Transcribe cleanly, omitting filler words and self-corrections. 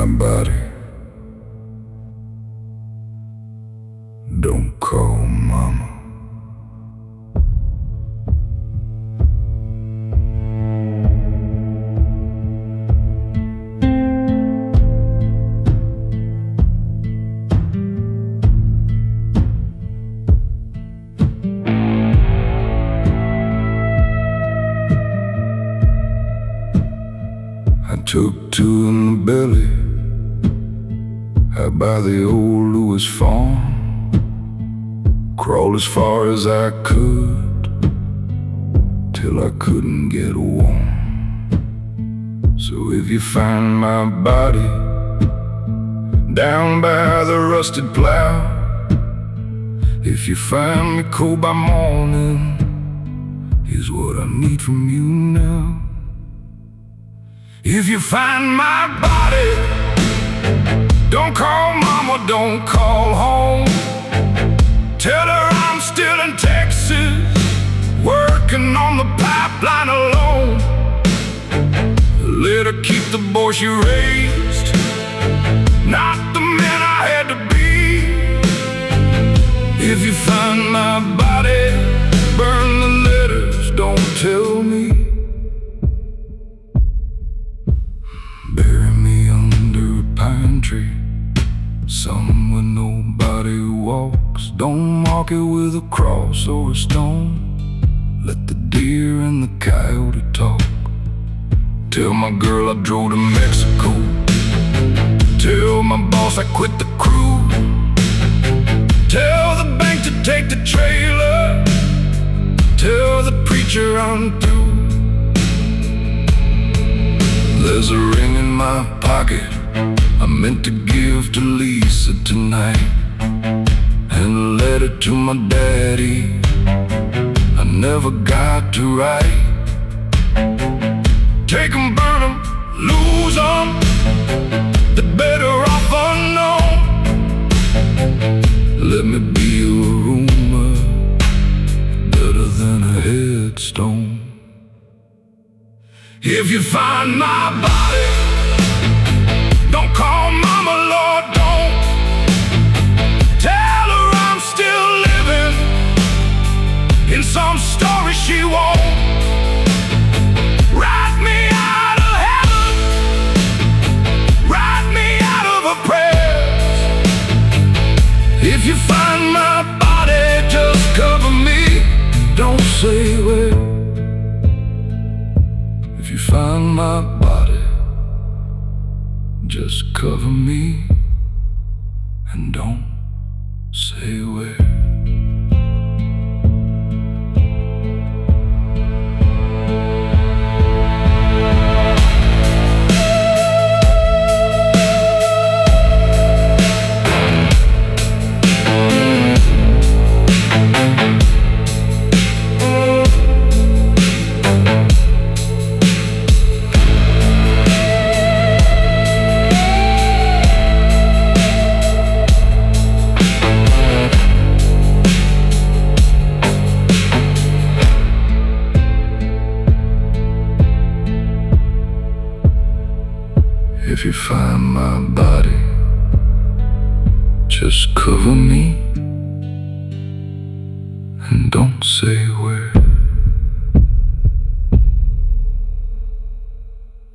my body, don't call mama. I took two in the belly out by the old Lewis farm. Crawled as far as I could till I couldn't get warm. So if you find my body down by the rusted plow, if you find me cold by morning, here's what I need from you now. If you find my body, don't call mama, don't call home. Tell her I'm still in Texas, working on the pipeline alone. Let her keep the boy she raised, not the man I had to be. If you find my body, burn the letters, don't tell me. Bury me under a pine tree, somewhere nobody walks. Don't mark it with a cross or a stone. Let the deer and the coyote talk. Tell my girl I drove to Mexico. Tell my boss I quit the crew. Tell the bank to take the trailer. Tell the preacher I'm through. There's a ring in my pocket I meant to give to Lisa tonight, and a letter to my daddy I never got to write. Take 'em, burn 'em, lose 'em, they're better off unknown. Let me be a rumor, better than a headstone. If you find my body, don't call mama, Lord, don't. Tell her I'm still living in some story she won't. Write me out of heaven, write me out of her prayers. If you find my body, just cover me, don't say where. If you find my body, just cover me and don't say where. If you find my body, just cover me and don't say where.